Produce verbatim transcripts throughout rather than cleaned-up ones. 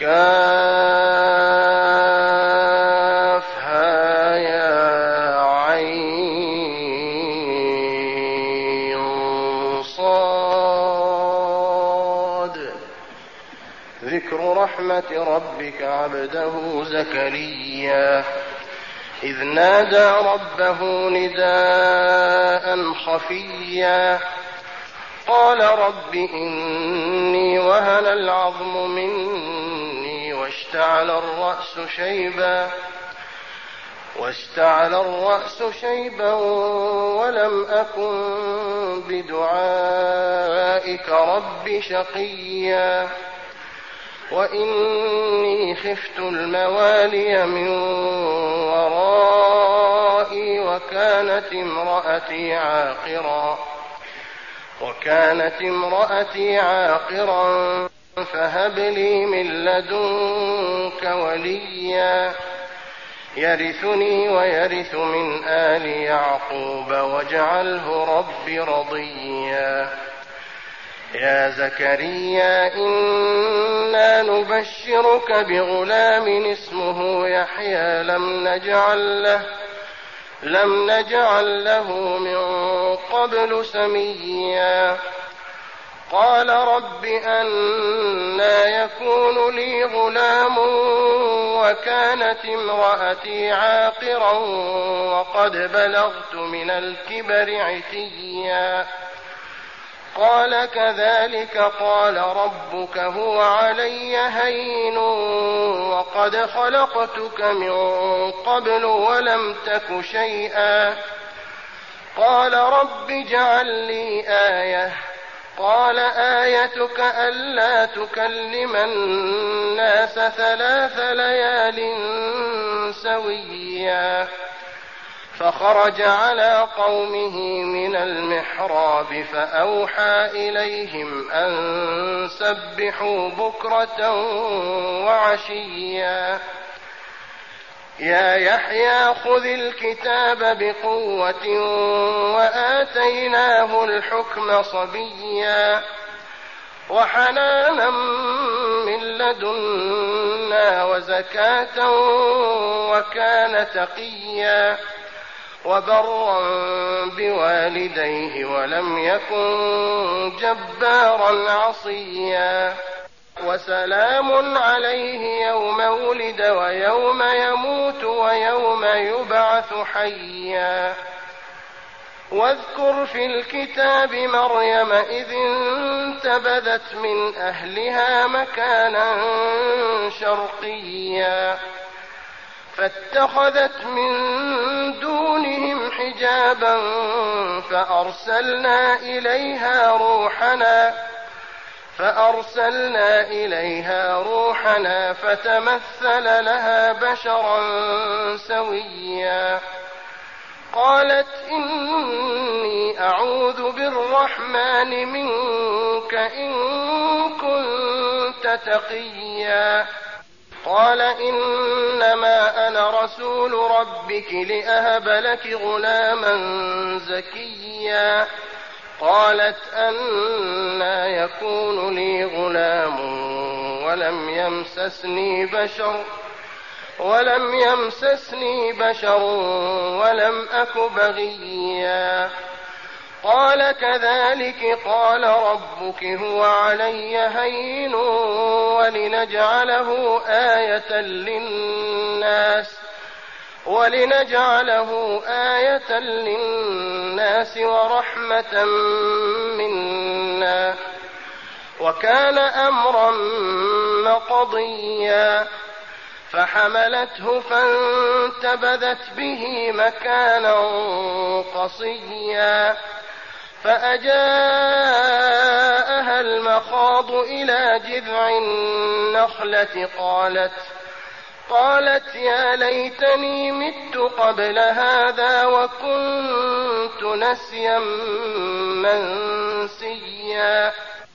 كافها يا عين صاد. ذكر رحمة ربك عبده زكريا إذ نادى ربه نداء خفيا قال رب إني وهن العظم مني واشتعل الرأس شيبا واشتعل الرأس شيبا ولم أكن بدعائك رب شقيا وإني خفت الموالي من ورائي وكانت امرأتي عاقرا وكانت امرأتي عاقرا فهب لي من لدنك وليا يرثني ويرث من آل يعقوب واجعله رب رضيا. يا زكريا إنا نبشرك بغلام اسمه يحيى لم نجعل له لم نجعل له من قبل سميا قال رب أنى يكون لي غلام وكانت امرأتي عاقرا وقد بلغت من الكبر عتيا قال كذلك قال ربك هو علي هين وقد خلقتك من قبل ولم تك شيئا قال رب اجعل لي آية قال آيتك ألا تكلم الناس ثلاث ليال سويا فخرج على قومه من المحراب فأوحى إليهم أن سبحوا بكرة وعشيا يا يحيى خذ الكتاب بقوة وآتيناه الحكم صبيا وحنانا من لدنا وزكاة وكان تقيا وبرا بوالديه ولم يكن جبارا عصيا وسلام عليه يوم ولد ويوم يموت ويوم يبعث حيا واذكر في الكتاب مريم إذ انتبذت من أهلها مكانا شرقيا فاتخذت من دونهم حجابا فأرسلنا إليها روحنا فأرسلنا إليها روحنا فتمثل لها بشرا سويا قالت إني أعوذ بالرحمن منك إن كنت تقيا قال إنما أنا رسول ربك لأهب لك غلاما زكيا قالت أنى يكون لي غلام ولم يمسسني بشر ولم يمسسني بشر ولم أك بغيا قال كذلك قال ربك هو علي هين ولنجعله آية للناس ولنجعله آية للناس ورحمة منا وكان أمرا مقضيا فحملته فانتبذت به مكانا قصيا فأجاءها المخاض إلى جذع النخلة قالت قالت يا ليتني مت قبل هذا وكنت نسيا منسيا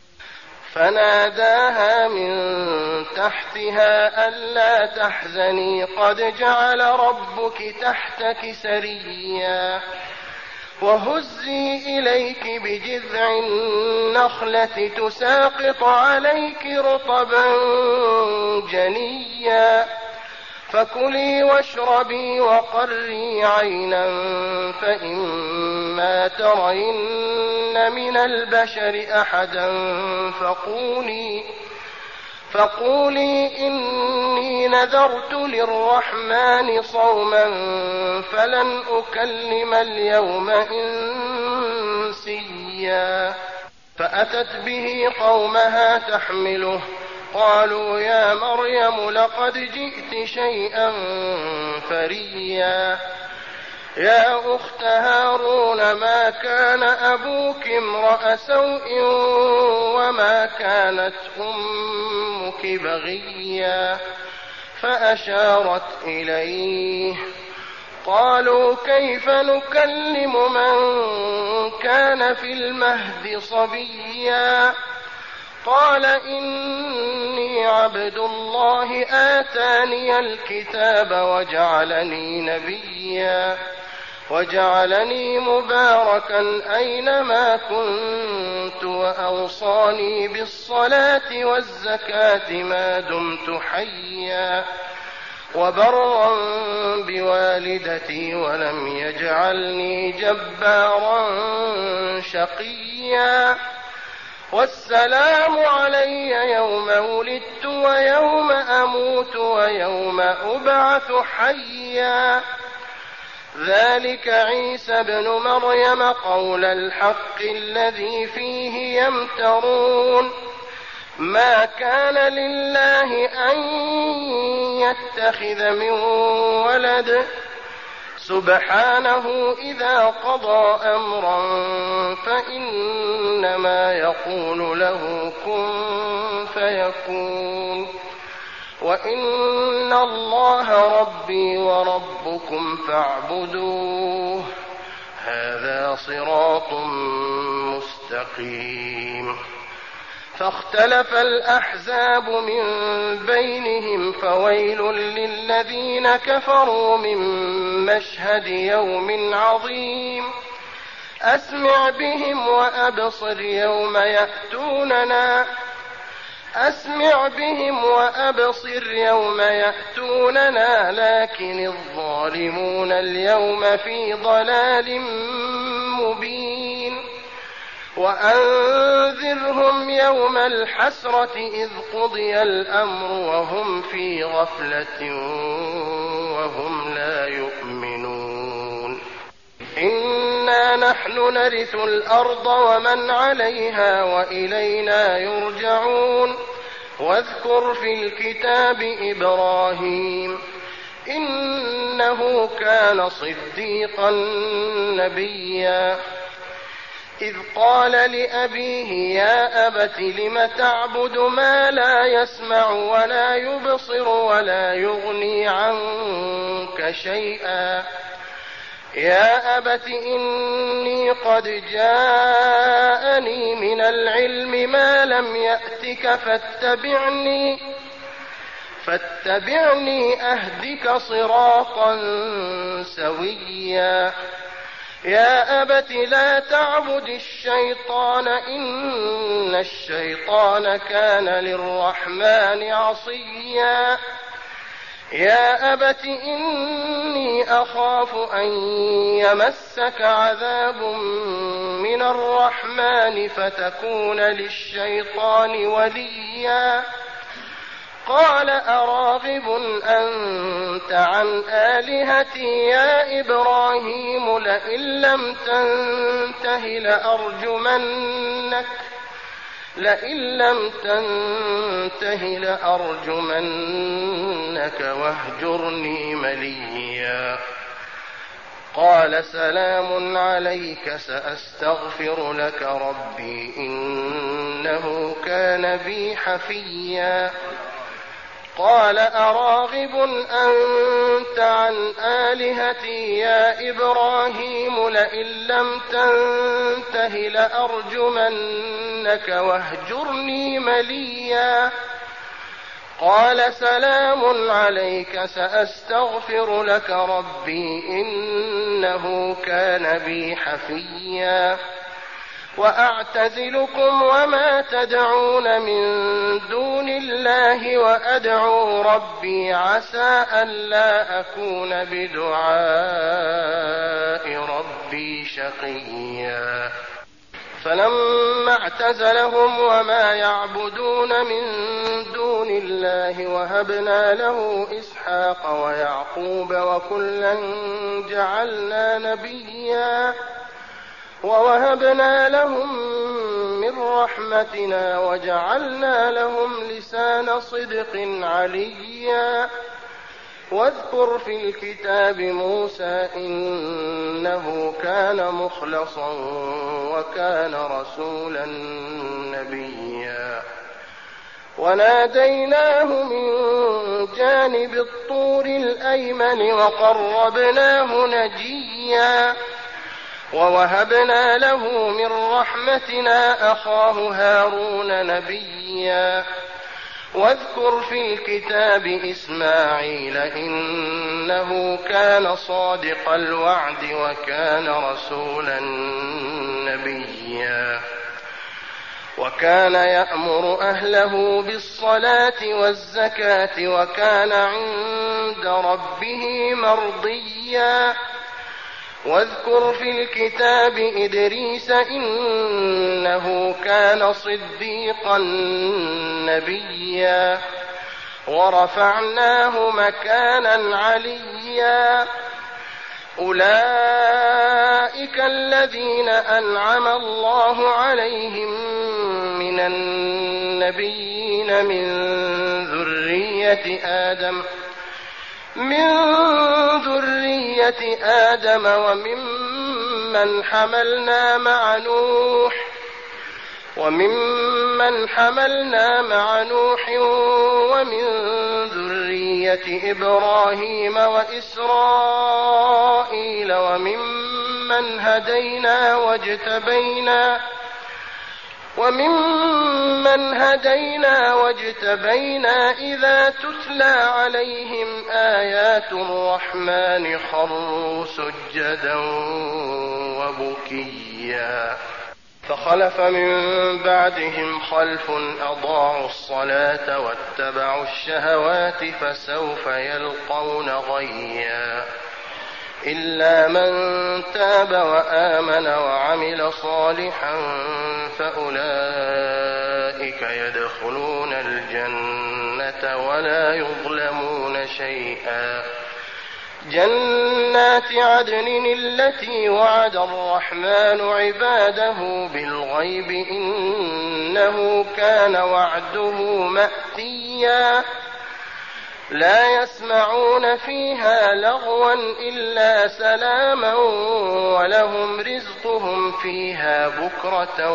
فناداها من تحتها ألا تحزني قد جعل ربك تحتك سريا وهزي إليك بجذع النخلة تساقط عليك رطبا جنيا فكلي واشربي وقري عينا فإما ترين من البشر أحدا فقولي فقولي إني نذرت للرحمن صوما فلن أكلم اليوم إنسيا فأتت به قومها تحمله قالوا يا مريم لقد جئت شيئا فريا يا أخت هارون ما كان أبوك امرأ سوء وما كانت أمك بغيا فأشارت إليه قالوا كيف نكلم من كان في المهد صبيا قال إني عبد الله آتاني الكتاب وجعلني نبيا وجعلني مباركا أينما كنت وأوصاني بالصلاة والزكاة ما دمت حيا وبرا بوالدتي ولم يجعلني جبارا شقيا والسلام علي يوم ولدت ويوم أموت ويوم أبعث حيا ذلك عيسى ابن مريم قول الحق الذي فيه يمترون ما كان لله أن يتخذ من ولد سبحانه إذا قضى أمرا فإنما يقول له كن فيكون وإن الله ربي وربكم فاعبدوه هذا صراط مستقيم فاختلف الأحزاب من بينهم فويل للذين كفروا من مشهد يوم عظيم أسمع بهم وأبصر يوم يأتوننا أسمع بهم وأبصر يوم يأتوننا لكن الظالمون اليوم في ضلال مبين وأنذرهم يوم الحسرة إذ قضي الأمر وهم في غفلة وهم لا يؤمنون إنا نحن نرث الأرض ومن عليها وإلينا يرجعون واذكر في الكتاب إبراهيم إنه كان صديقا نبيا إذ قال لأبيه يا أبت لم تعبد ما لا يسمع ولا يبصر ولا يغني عنك شيئا يا أبت إني قد جاءني من العلم ما لم يأتك فاتبعني فاتبعني أهدك صراطا سويا يا أبت لا تعبد الشيطان إن الشيطان كان للرحمن عصيا يا أبت إني أخاف أن يمسك عذاب من الرحمن فتكون للشيطان وليا قال أراغب أنت عن آلهتي يا إبراهيم لئن لم تنته لأرجمنك لئن لم تنته لأرجمنك واهجرني مليا قال سلام عليك سأستغفر لك ربي إنه كان بي حفيا قال أراغب أنت عن آلهتي يا إبراهيم لئن لم تنته لأرجمنك واهجرني مليا قال سلام عليك سأستغفر لك ربي إنه كان بي حفيا وأعتزلكم وما تدعون من دون الله وأدعو ربي عسى ألا أكون بدعاء ربي شقيا فلما اعتزلهم وما يعبدون من دون الله وهبنا له إسحاق ويعقوب وكلا جعلنا نبيا ووهبنا لهم من رحمتنا وجعلنا لهم لسان صدق عليا واذكر في الكتاب موسى إنه كان مخلصا وكان رسولا نبيا وناديناه من جانب الطور الأيمن وقربناه نجيا ووهبنا له من رحمتنا أخاه هارون نبيا واذكر في الكتاب إسماعيل إنه كان صادق الوعد وكان رسولا نبيا وكان يأمر أهله بالصلاة والزكاة وكان عند ربه مرضيا واذكر في الكتاب إدريس إنه كان صديقا نبيا ورفعناه مكانا عليا أولئك الذين أنعم الله عليهم من النبيين من ذرية آدم من ذرية آدم وممن حملنا مع نوح وممن حملنا مع نوح ومن ذرية إبراهيم وإسرائيل وممن هدينا واجتبينا وممن هدينا واجتبينا إذا تتلى عليهم آيات الرحمن خروا سجدا وبكيا فخلف من بعدهم خلف أضاعوا الصلاة واتبعوا الشهوات فسوف يلقون غيا إلا من تاب وآمن وعمل صالحا فأولئك يدخلون الجنة ولا يظلمون شيئا جنات عدن التي وعد الرحمن عباده بالغيب إنه كان وعده مأتيا لا يسمعون فيها لغوا إلا سلاما ولهم رزقهم فيها بكرة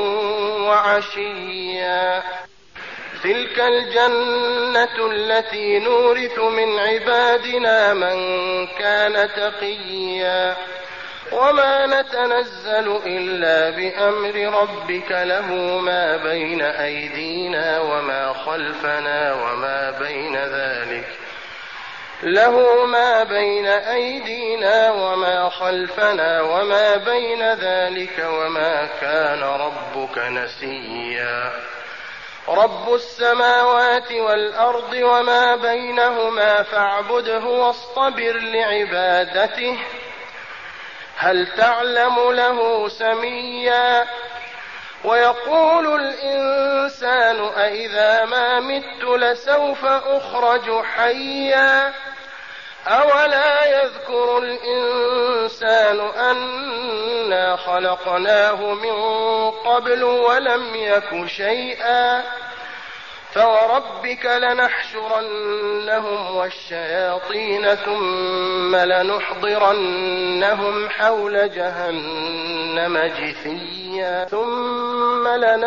وعشيا تلك الجنة التي نورث من عبادنا من كان تقيا وما نتنزل إلا بأمر ربك له ما بين أيدينا وما خلفنا وما بين ذلك له ما بين أيدينا وما خلفنا وما بين ذلك وما كان ربك نسيا رب السماوات والأرض وما بينهما فاعبده واصطبر لعبادته هل تعلم له سميا ويقول الإنسان أإذا ما مت لسوف أخرج حيا أولا يذكر الإنسان أنا خلقناه من قبل ولم يك شيئا فوربك لنحشرنهم والشياطين ثم لنحضرنهم حول جهنم جثيا ثم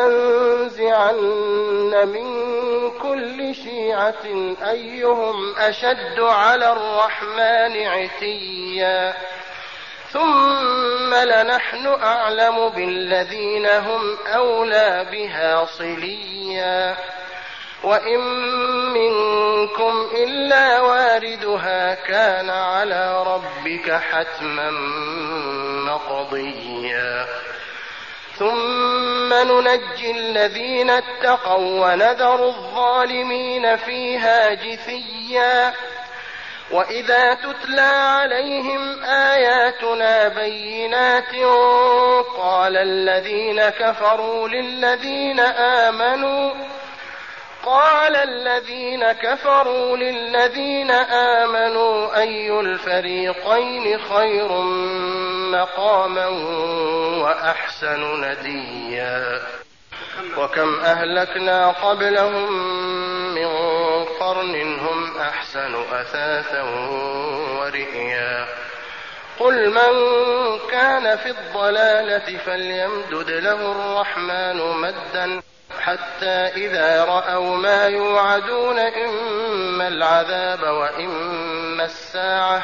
لننزعن من كل شيعة أيهم أشد على الرحمن عتيا ثم لنحن أعلم بالذين هم أولى بها صليا وإن منكم إلا واردها كان على ربك حتما مقضيا ثم ننجي الذين اتقوا ونذر الظالمين فيها جثيا وإذا تتلى عليهم آياتنا بينات قال الذين كفروا للذين آمنوا قال الذين كفروا للذين آمنوا أي الفريقين خير مقاما وأحسن نديا وكم أهلكنا قبلهم من قرن هم أحسن أثاثا ورئيا قل من كان في الضلالة فليمدد له الرحمن مدا حتى إذا رأوا ما يوعدون إما العذاب وإما الساعة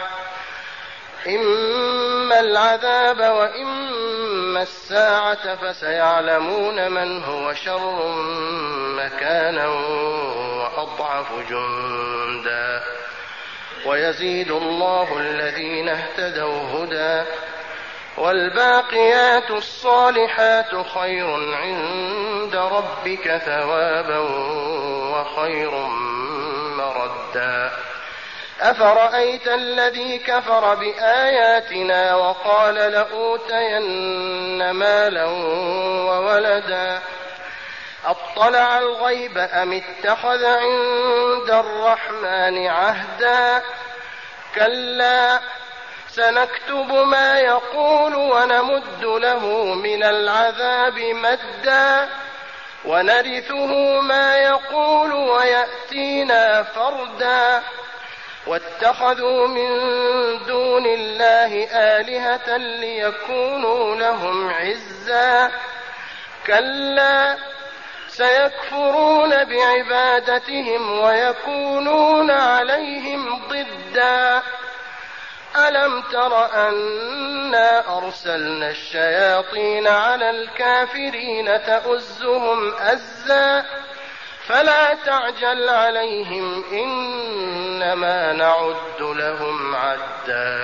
إما العذاب وإما الساعة فسيعلمون من هو شر مكانا وأضعف جندا ويزيد الله الذين اهتدوا هدى والباقيات الصالحات خير عند ربك ثوابا وخير مردا أفرأيت الذي كفر بآياتنا وقال لأوتين مالا وولدا أطلع الغيب أم اتخذ عند الرحمن عهدا كلا سنكتب ما يقول ونمد له من العذاب مدا ونرثه ما يقول ويأتينا فردا واتخذوا من دون الله آلهة ليكونوا لهم عزا كلا سيكفرون بعبادتهم ويكونون عليهم ضدا ألم تر أنا أرسلنا الشياطين على الكافرين تؤزهم أزا فلا تعجل عليهم إنما نعد لهم عدا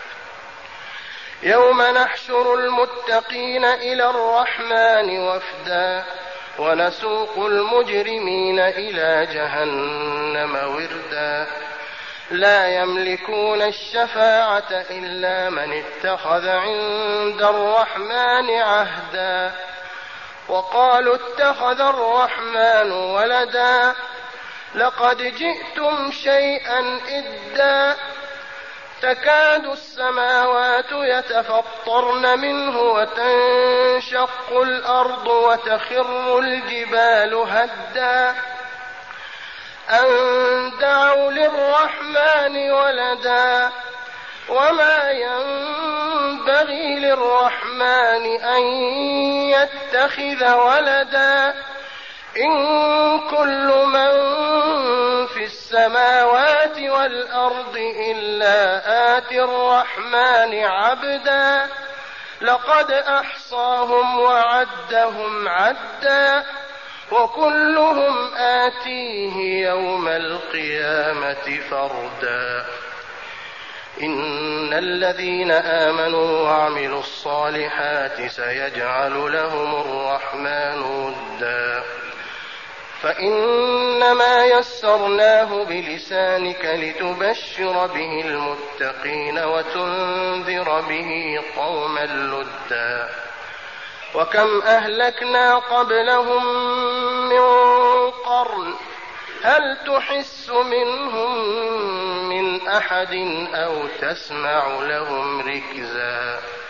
يوم نحشر المتقين إلى الرحمن وفدا ونسوق المجرمين إلى جهنم وردا لا يملكون الشفاعة إلا من اتخذ عند الرحمن عهدا وقالوا اتخذ الرحمن ولدا لقد جئتم شيئا إدا تكاد السماوات يتفطرن منه وتنشق الأرض وتخر الجبال هدا أن دعوا للرحمن ولدا وما ينبغي للرحمن أن يتخذ ولدا إن كل من في السماوات والأرض إلا آتي الرحمن عبدا لقد أحصاهم وعدهم عدا وكلهم آتيه يوم القيامة فردا إن الذين آمنوا وعملوا الصالحات سيجعل لهم الرحمن ودا فإنما يسرناه بلسانك لتبشر به المتقين وتنذر به قوما لدا وكم أهلكنا قبلهم من قرن هل تحس منهم من أحد أو تسمع لهم ركزا